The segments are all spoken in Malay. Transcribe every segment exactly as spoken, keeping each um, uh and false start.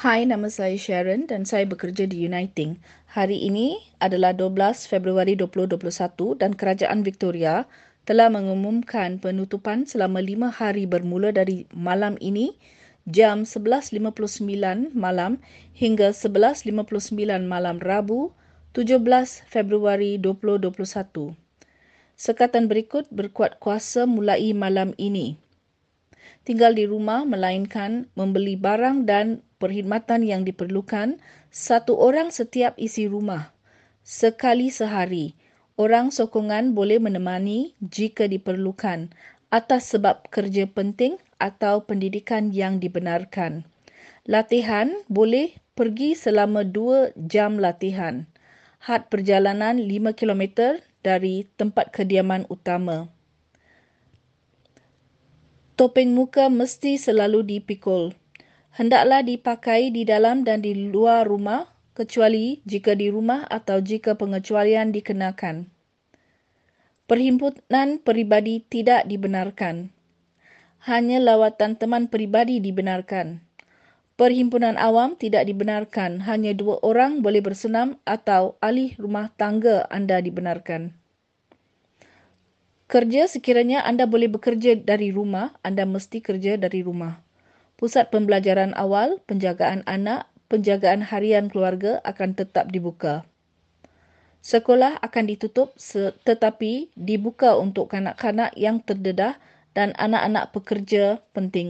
Hai, nama saya Sharon dan saya bekerja di Uniting. Hari ini adalah dua belas Februari dua ribu dua puluh satu dan Kerajaan Victoria telah mengumumkan penutupan selama lima hari bermula dari malam ini jam sebelas lima puluh sembilan malam hingga sebelas lima puluh sembilan malam Rabu tujuh belas Februari dua ribu dua puluh satu. Sekatan berikut berkuat kuasa mulai malam ini. Tinggal di rumah melainkan membeli barang dan perkhidmatan yang diperlukan satu orang setiap isi rumah. Sekali sehari, orang sokongan boleh menemani jika diperlukan atas sebab kerja penting atau pendidikan yang dibenarkan. Latihan boleh pergi selama dua jam latihan. Had perjalanan lima kilometer dari tempat kediaman utama. Topeng muka mesti selalu dipikul. Hendaklah dipakai di dalam dan di luar rumah, kecuali jika di rumah atau jika pengecualian dikenakan. Perhimpunan peribadi tidak dibenarkan. Hanya lawatan teman peribadi dibenarkan. Perhimpunan awam tidak dibenarkan. Hanya dua orang boleh bersenam atau ahli rumah tangga anda dibenarkan. Kerja sekiranya anda boleh bekerja dari rumah, anda mesti kerja dari rumah. Pusat pembelajaran awal, penjagaan anak, penjagaan harian keluarga akan tetap dibuka. Sekolah akan ditutup tetapi dibuka untuk kanak-kanak yang terdedah dan anak-anak pekerja penting.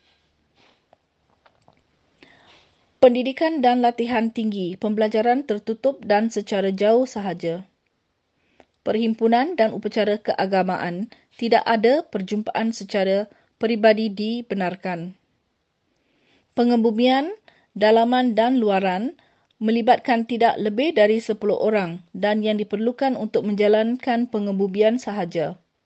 Pendidikan dan latihan tinggi, pembelajaran tertutup dan secara jauh sahaja. Perhimpunan dan upacara keagamaan, tidak ada perjumpaan secara peribadi dibenarkan. Pengebumian, dalaman dan luaran melibatkan tidak lebih dari sepuluh orang dan yang diperlukan untuk menjalankan pengebumian sahaja.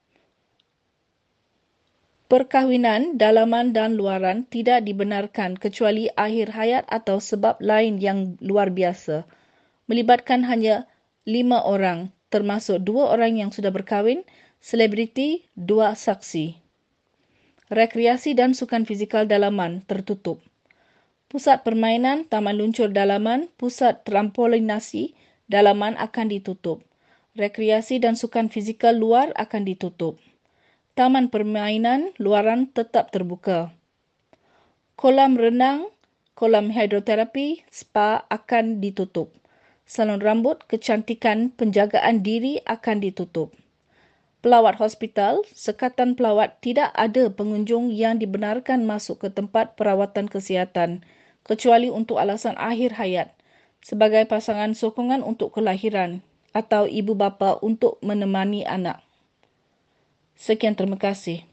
Perkahwinan, dalaman dan luaran tidak dibenarkan kecuali akhir hayat atau sebab lain yang luar biasa. Melibatkan hanya lima orang, termasuk dua orang yang sudah berkahwin, selebriti, dua saksi. Rekreasi dan sukan fizikal dalaman tertutup. Pusat permainan, taman luncur dalaman, pusat trampolinasi dalaman akan ditutup. Rekreasi dan sukan fizikal luar akan ditutup. Taman permainan luaran tetap terbuka. Kolam renang, kolam hidroterapi, spa akan ditutup. Salon rambut, kecantikan, penjagaan diri akan ditutup. Pelawat hospital, sekatan pelawat tidak ada pengunjung yang dibenarkan masuk ke tempat perawatan kesihatan kecuali untuk alasan akhir hayat, sebagai pasangan sokongan untuk kelahiran atau ibu bapa untuk menemani anak. Sekian, terima kasih.